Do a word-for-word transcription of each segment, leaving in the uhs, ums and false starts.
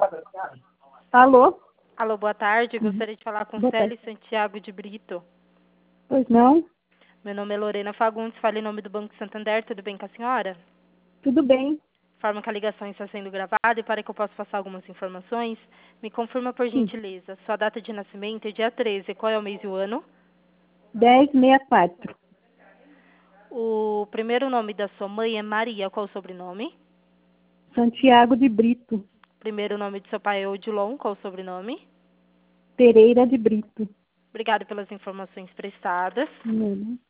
Alô? Alô, boa tarde. Uhum. Gostaria de falar com Boa Célia tarde. Santiago de Brito. Pois não? Meu nome é Lorena Fagundes, falo em nome do Banco Santander. Tudo bem com a senhora? Tudo bem? Informo que a ligação está sendo gravada e para que eu possa passar algumas informações, me confirma por Sim. gentileza. Sua data de nascimento é dia treze. Qual é o mês e o ano? dez sessenta e quatro. O primeiro nome da sua mãe é Maria. Qual o sobrenome? Santiago de Brito. Primeiro nome de seu pai é Odilon. Qual o sobrenome? Pereira de Brito. Obrigada pelas informações prestadas. Uhum.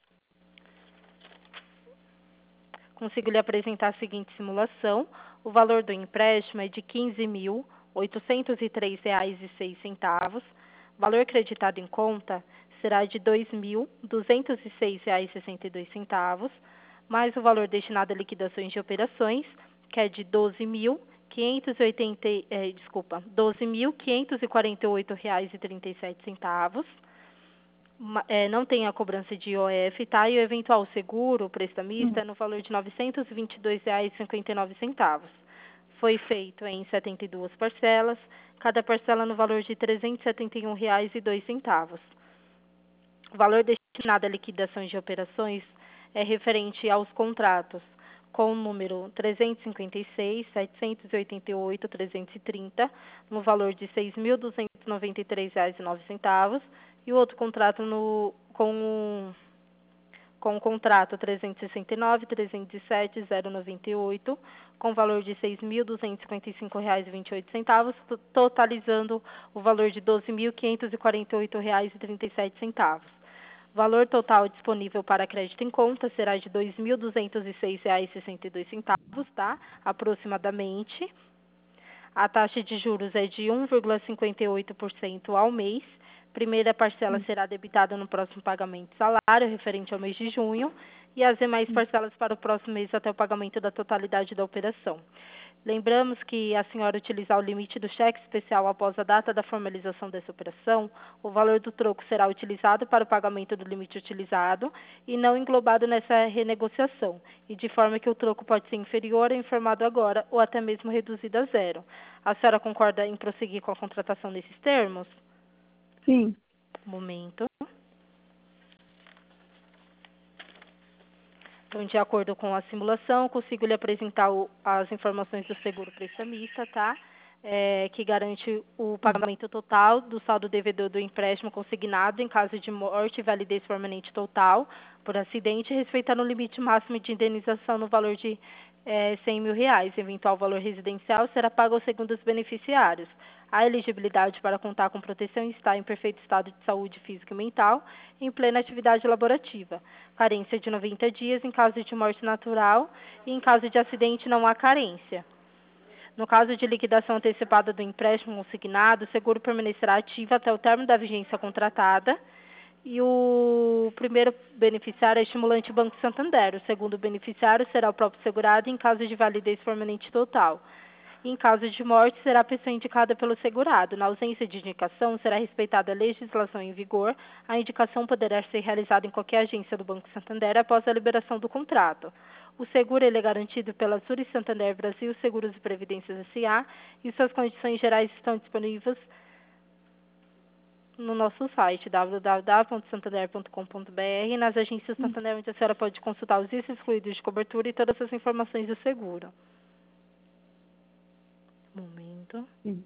Consigo lhe apresentar a seguinte simulação. O valor do empréstimo é de quinze mil oitocentos e três reais e seis centavos. O valor creditado em conta será de dois mil duzentos e seis reais e sessenta e dois centavos, mais o valor destinado a liquidações de operações, que é de doze mil quinhentos e oitenta, eh, desculpa, doze mil quinhentos e quarenta e oito reais e trinta e sete centavos. Ma- é, não tem a cobrança de I O F, tá? E o eventual seguro, o prestamista, é no valor de novecentos e vinte e dois reais e cinquenta e nove centavos. Foi feito em setenta e duas parcelas, cada parcela no valor de trezentos e setenta e um reais e dois centavos. O valor destinado à liquidação de operações é referente aos contratos com o número trezentos e cinquenta e seis, setecentos e oitenta e oito, trezentos e trinta, no valor de seis mil duzentos e noventa e três reais e nove centavos, e o outro contrato no, com, com o contrato trezentos e sessenta e nove, trezentos e sete, zero noventa e oito, com valor de seis mil duzentos e cinquenta e cinco reais e vinte e oito centavos, totalizando o valor de doze mil quinhentos e quarenta e oito reais e trinta e sete centavos. O valor total disponível para crédito em conta será de dois mil duzentos e seis reais e sessenta e dois centavos, tá? Aproximadamente. A taxa de juros é de um vírgula cinquenta e oito por cento ao mês. Primeira parcela será debitada no próximo pagamento de salário, referente ao mês de junho, e as demais parcelas para o próximo mês até o pagamento da totalidade da operação. Lembramos que a senhora utilizar o limite do cheque especial após a data da formalização dessa operação, o valor do troco será utilizado para o pagamento do limite utilizado e não englobado nessa renegociação, e de forma que o troco pode ser inferior ao informado agora ou até mesmo reduzido a zero. A senhora concorda em prosseguir com a contratação nesses termos? Sim. Momento. Então, de acordo com a simulação, consigo lhe apresentar o, as informações do seguro prestamista, tá? É, que garante o pagamento total do saldo devedor do empréstimo consignado em caso de morte e validez permanente total por acidente, respeitando o limite máximo de indenização no valor de é, cem mil reais. Eventual valor residencial será pago ao segundo os beneficiários. A elegibilidade para contar com proteção está em perfeito estado de saúde física e mental, em plena atividade laborativa. Carência de noventa dias em caso de morte natural e em caso de acidente não há carência. No caso de liquidação antecipada do empréstimo consignado, o seguro permanecerá ativo até o término da vigência contratada. E o primeiro beneficiário é o estimulante Banco Santander. O segundo beneficiário será o próprio segurado em caso de validez permanente total. Em caso de morte, será a pessoa indicada pelo segurado. Na ausência de indicação, será respeitada a legislação em vigor. A indicação poderá ser realizada em qualquer agência do Banco Santander após a liberação do contrato. O seguro ele é garantido pela Zurich Santander Brasil Seguros e Previdências S A e suas condições gerais estão disponíveis no nosso site w w w ponto santander ponto com ponto b r e nas agências Santander, onde a senhora pode consultar os itens excluídos de cobertura e todas as informações do seguro. Momento. Sim.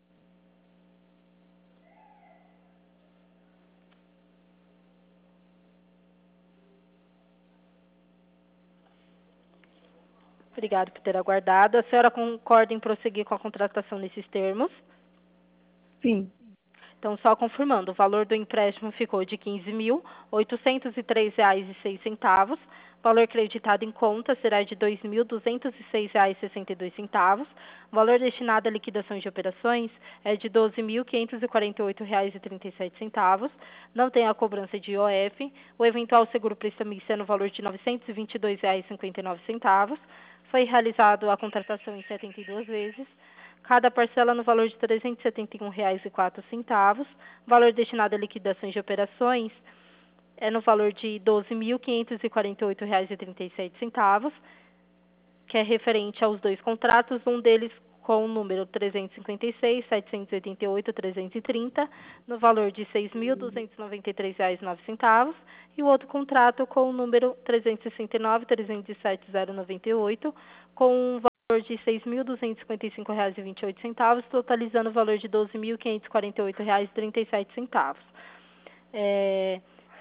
Obrigada por ter aguardado. A senhora concorda em prosseguir com a contratação nesses termos? Sim. Então, só confirmando, o valor do empréstimo ficou de quinze mil oitocentos e três reais e seis centavos. O valor creditado em conta será de dois mil duzentos e seis reais e sessenta e dois centavos. O valor destinado à liquidação de operações é de doze mil quinhentos e quarenta e oito reais e trinta e sete centavos. Não tem a cobrança de I O F. O eventual seguro prestamista é no valor de novecentos e vinte e dois reais e cinquenta e nove centavos. Foi realizado a contratação em setenta e duas vezes. Cada parcela no valor de trezentos e setenta e um reais e quatro centavos. O valor destinado a liquidações de operações é no valor de doze mil quinhentos e quarenta e oito reais e trinta e sete centavos, que é referente aos dois contratos, um deles com o número trezentos e cinquenta e seis, setecentos e oitenta e oito, trezentos e trinta, no valor de seis mil duzentos e noventa e três reais e nove centavos, e o outro contrato com o número trezentos e sessenta e nove, trezentos e sete, zero noventa e oito, com um valor de seis mil duzentos e cinquenta e cinco reais e vinte e oito centavos, totalizando o valor de doze mil quinhentos e quarenta e oito reais e trinta e sete centavos. É...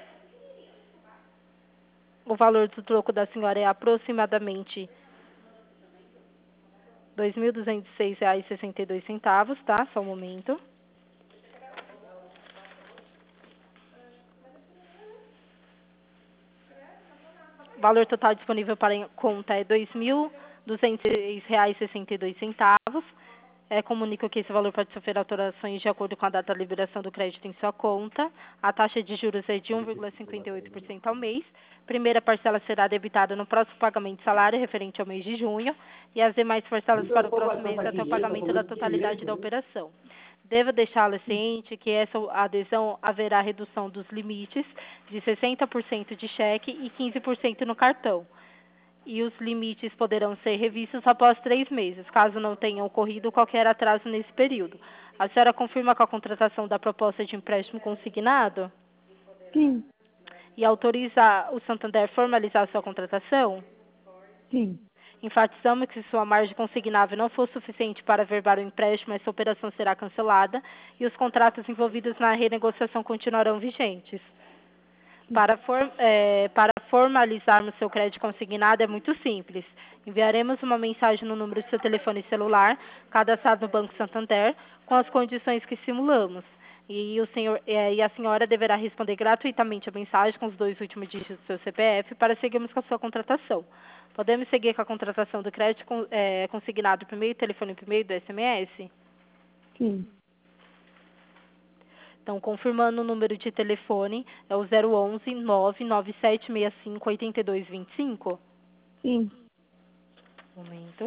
O valor do troco da senhora é aproximadamente dois mil duzentos e seis reais e sessenta e dois centavos, tá? Só um momento. O valor total disponível para em conta é dois mil duzentos e seis reais e sessenta e dois centavos. É, comunico que esse valor pode sofrer alterações de acordo com a data da liberação do crédito em sua conta. A taxa de juros é de um vírgula cinquenta e oito por cento ao mês. Primeira parcela será debitada no próximo pagamento de salário, referente ao mês de junho, e as demais parcelas para o próximo mês até o pagamento da totalidade da operação. Devo deixá-la ciente que essa adesão haverá redução dos limites de sessenta por cento de cheque e quinze por cento no cartão. E os limites poderão ser revistos após três meses, caso não tenha ocorrido qualquer atraso nesse período. A senhora confirma com a contratação da proposta de empréstimo consignado? Sim. E autoriza o Santander a formalizar a sua contratação? Sim. Enfatizamos que se sua margem consignável não for suficiente para averbar o empréstimo, essa operação será cancelada e os contratos envolvidos na renegociação continuarão vigentes. Para, for, é, para formalizarmos seu crédito consignado é muito simples. Enviaremos uma mensagem no número do seu telefone celular, cadastrado no Banco Santander, com as condições que simulamos. E, o senhor, é, e a senhora deverá responder gratuitamente a mensagem com os dois últimos dígitos do seu C P F para seguirmos com a sua contratação. Podemos seguir com a contratação do crédito é, consignado por meio do telefone e por meio do S M S? Sim. Então, confirmando o número de telefone, é o zero onze, nove nove sete seis cinco, oito dois dois cinco? Sim. Momento.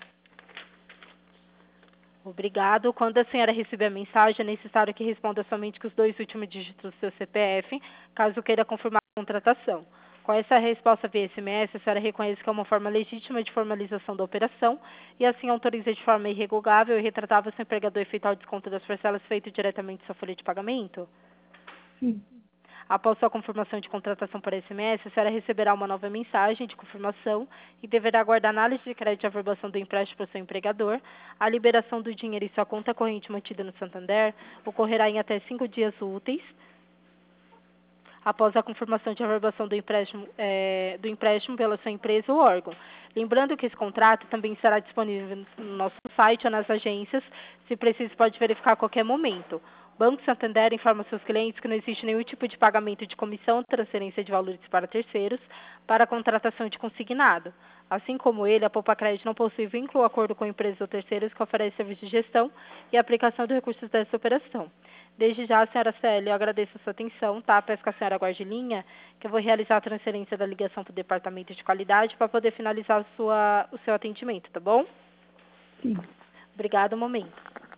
Obrigado. Quando a senhora receber a mensagem, é necessário que responda somente com os dois últimos dígitos do seu C P F, caso queira confirmar a contratação. Com essa resposta via S M S, a senhora reconhece que é uma forma legítima de formalização da operação e assim autoriza de forma irrevogável e retratável seu empregador efetuar o desconto das parcelas feito diretamente em sua folha de pagamento? Sim. Após sua confirmação de contratação por S M S, a senhora receberá uma nova mensagem de confirmação e deverá aguardar análise de crédito e averbação do empréstimo para o seu empregador. A liberação do dinheiro em sua conta corrente mantida no Santander ocorrerá em até cinco dias úteis após a confirmação de averbação do empréstimo, é, do empréstimo pela sua empresa ou órgão. Lembrando que esse contrato também será disponível no nosso site ou nas agências, se preciso pode verificar a qualquer momento. O Banco Santander informa seus clientes que não existe nenhum tipo de pagamento de comissão ou transferência de valores para terceiros para a contratação de consignado. Assim como ele, a Poupa Crédito não possui vínculo ou acordo com empresas ou terceiros que oferecem serviço de gestão e aplicação de recursos dessa operação. Desde já, senhora Célia, eu agradeço a sua atenção, tá? Peço que a senhora aguarde linha, que eu vou realizar a transferência da ligação para o departamento de qualidade para poder finalizar a sua, o seu atendimento, tá bom? Sim. Obrigada, um momento.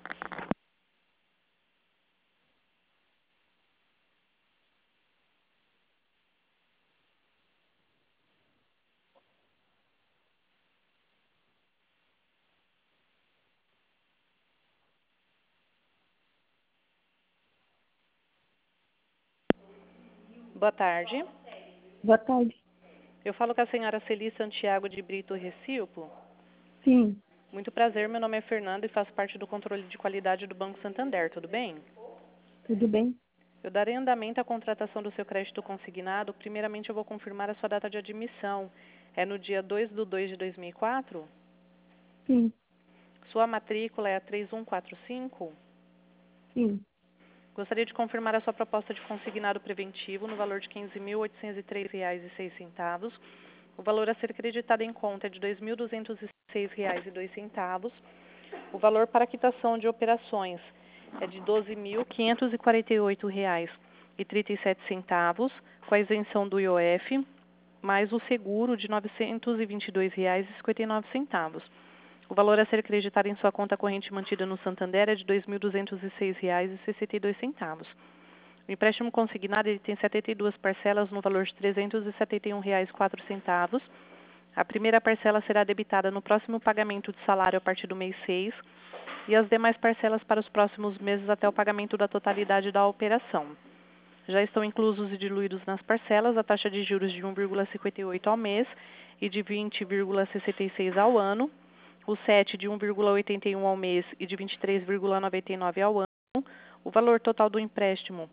Boa tarde. Boa tarde. Eu falo com a senhora Celi Santiago de Brito Recilpo. Sim. Muito prazer, meu nome é Fernanda e faço parte do controle de qualidade do Banco Santander, tudo bem? Tudo bem? Eu darei andamento à contratação do seu crédito consignado. Primeiramente, eu vou confirmar a sua data de admissão. É no dia dois de dois de dois mil e quatro? Sim. Sua matrícula é a três um quatro cinco? Sim. Gostaria de confirmar a sua proposta de consignado preventivo no valor de quinze mil oitocentos e três reais e seis centavos. O valor a ser creditado em conta é de dois mil duzentos e seis reais e dois centavos. O valor para quitação de operações é de doze mil quinhentos e quarenta e oito reais e trinta e sete centavos, com a isenção do I O F, mais o seguro de novecentos e vinte e dois reais e cinquenta e nove centavos. O valor a ser creditado em sua conta corrente mantida no Santander é de dois mil duzentos e seis reais e sessenta e dois centavos. O empréstimo consignado ele tem setenta e duas parcelas no valor de trezentos e setenta e um reais e quatro centavos. A primeira parcela será debitada no próximo pagamento de salário a partir do mês seis e as demais parcelas para os próximos meses até o pagamento da totalidade da operação. Já estão inclusos e diluídos nas parcelas a taxa de juros de um vírgula cinquenta e oito ao mês e de vinte vírgula sessenta e seis ao ano, o S E T de um vírgula oitenta e um ao mês e de vinte e três vírgula noventa e nove ao ano. O valor total do empréstimo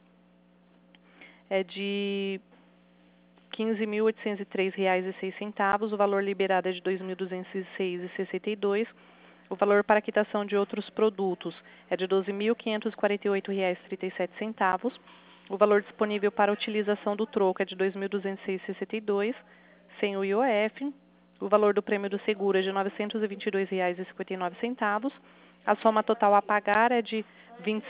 é de quinze mil oitocentos e três reais e seis centavos, o valor liberado é de dois mil duzentos e seis reais e sessenta e dois centavos, o valor para quitação de outros produtos é de doze mil quinhentos e quarenta e oito reais e trinta e sete centavos, o valor disponível para utilização do troco é de dois mil duzentos e seis reais e sessenta e dois centavos, sem o I O F, o valor do prêmio do seguro é de novecentos e vinte e dois reais e cinquenta e nove centavos, a soma total a pagar é de vinte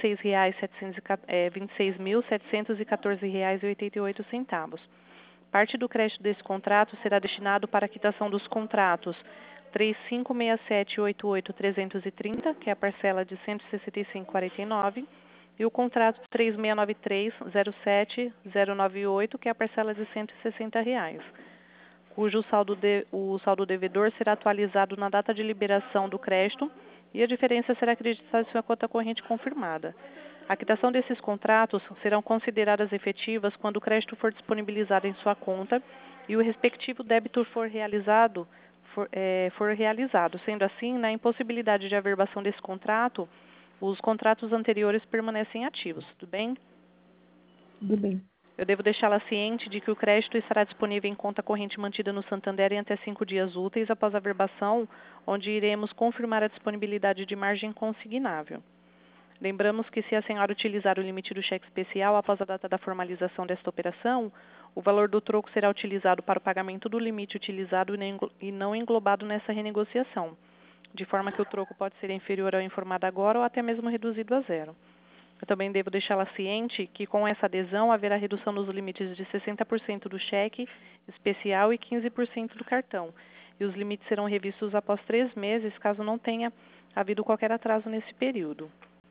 e seis mil setecentos e quatorze reais e oitenta e oito centavos. Parte do crédito desse contrato será destinado para a quitação dos contratos três cinco seis sete oito oito trezentos e trinta, que é a parcela de cento e sessenta e cinco reais e quarenta e nove centavos, e o contrato três seis nove três zero sete zero nove oito, que é a parcela de cento e sessenta reais, cujo saldo de, o saldo devedor será atualizado na data de liberação do crédito e a diferença será acreditada em sua conta corrente confirmada. A quitação desses contratos serão consideradas efetivas quando o crédito for disponibilizado em sua conta e o respectivo débito for realizado, for, é, for realizado. Sendo assim, na impossibilidade de averbação desse contrato, os contratos anteriores permanecem ativos. Tudo bem? Tudo bem. Eu devo deixá-la ciente de que o crédito estará disponível em conta corrente mantida no Santander em até cinco dias úteis após a averbação, onde iremos confirmar a disponibilidade de margem consignável. Lembramos que se a senhora utilizar o limite do cheque especial após a data da formalização desta operação, o valor do troco será utilizado para o pagamento do limite utilizado e não englobado nessa renegociação, de forma que o troco pode ser inferior ao informado agora ou até mesmo reduzido a zero. Eu também devo deixá-la ciente que com essa adesão haverá redução nos limites de sessenta por cento do cheque especial e quinze por cento do cartão, e os limites serão revistos após três meses, caso não tenha havido qualquer atraso nesse período.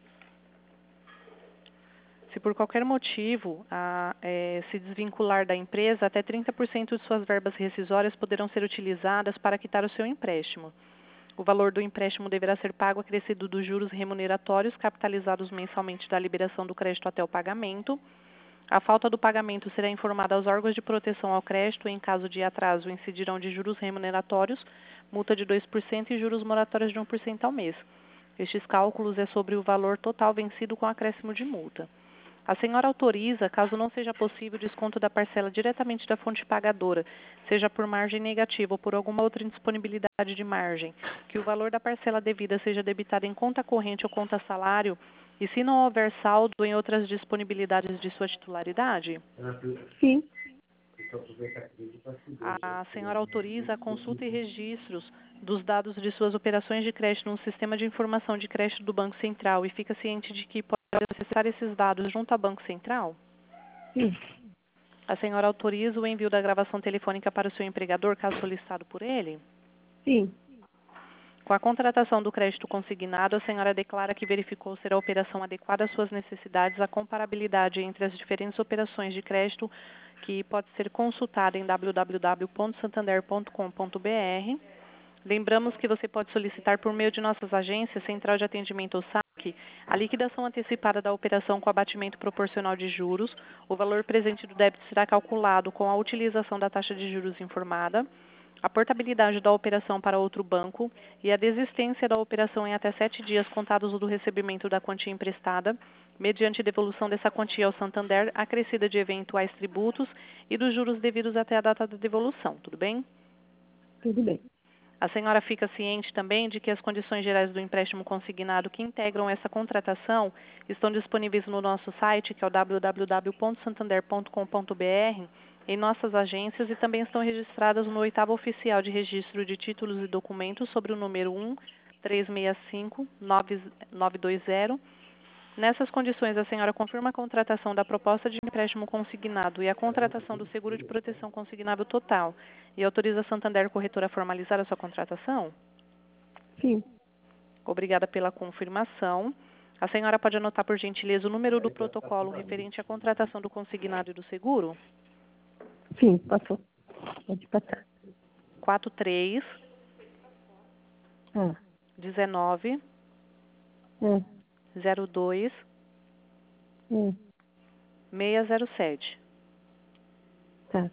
Se por qualquer motivo a, é, se desvincular da empresa, até trinta por cento de suas verbas rescisórias poderão ser utilizadas para quitar o seu empréstimo. O valor do empréstimo deverá ser pago acrescido dos juros remuneratórios capitalizados mensalmente da liberação do crédito até o pagamento. A falta do pagamento será informada aos órgãos de proteção ao crédito e, em caso de atraso, incidirão de juros remuneratórios, multa de dois por cento e juros moratórios de um por cento ao mês. Estes cálculos é sobre o valor total vencido com acréscimo de multa. A senhora autoriza, caso não seja possível o desconto da parcela diretamente da fonte pagadora, seja por margem negativa ou por alguma outra indisponibilidade de margem, que o valor da parcela devida seja debitado em conta corrente ou conta salário, e se não houver saldo em outras disponibilidades de sua titularidade? Sim. A senhora autoriza a consulta e registros dos dados de suas operações de crédito no sistema de informação de crédito do Banco Central e fica ciente de que pode acessar esses dados junto ao Banco Central? Sim. A senhora autoriza o envio da gravação telefônica para o seu empregador, caso solicitado por ele? Sim. Com a contratação do crédito consignado, a senhora declara que verificou ser a operação adequada às suas necessidades, a comparabilidade entre as diferentes operações de crédito, que pode ser consultada em w w w ponto santander ponto com ponto b r. Lembramos que você pode solicitar por meio de nossas agências, Central de Atendimento ou S A C, a liquidação antecipada da operação com abatimento proporcional de juros. O valor presente do débito será calculado com a utilização da taxa de juros informada, a portabilidade da operação para outro banco e a desistência da operação em até sete dias contados do recebimento da quantia emprestada, mediante devolução dessa quantia ao Santander, acrescida de eventuais tributos e dos juros devidos até a data da devolução. Tudo bem? Tudo bem. A senhora fica ciente também de que as condições gerais do empréstimo consignado que integram essa contratação estão disponíveis no nosso site, que é o w w w ponto santander ponto com ponto b r, em nossas agências, e também estão registradas no oitavo oficial de registro de títulos e documentos sobre o número um três seis cinco nove dois zero. Nessas condições, a senhora confirma a contratação da proposta de empréstimo consignado e a contratação do seguro de proteção consignável total e autoriza a Santander Corretora a formalizar a sua contratação? Sim. Obrigada pela confirmação. A senhora pode anotar, por gentileza, o número do protocolo referente à contratação do consignado e do seguro? Sim, passou. Pode passar. quatro três, Ah, dezenove, é, zero dois, é, seis zero sete. tá.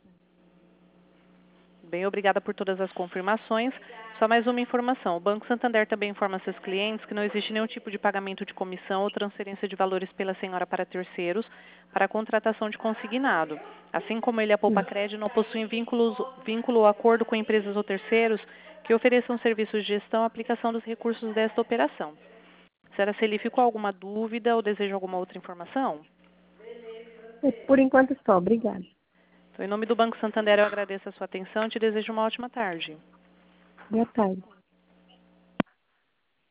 Bem, obrigada por todas as confirmações. Só mais uma informação. O Banco Santander também informa seus clientes que não existe nenhum tipo de pagamento de comissão ou transferência de valores pela senhora para terceiros para a contratação de consignado. Assim como ele, a Poupa Crédito, não possui vínculos, vínculo ou acordo com empresas ou terceiros que ofereçam serviços de gestão e aplicação dos recursos desta operação. Senhora Celi, ficou alguma dúvida ou deseja alguma outra informação? É, por enquanto só, obrigada. Então, em nome do Banco Santander, eu agradeço a sua atenção e te desejo uma ótima tarde. Boa tarde.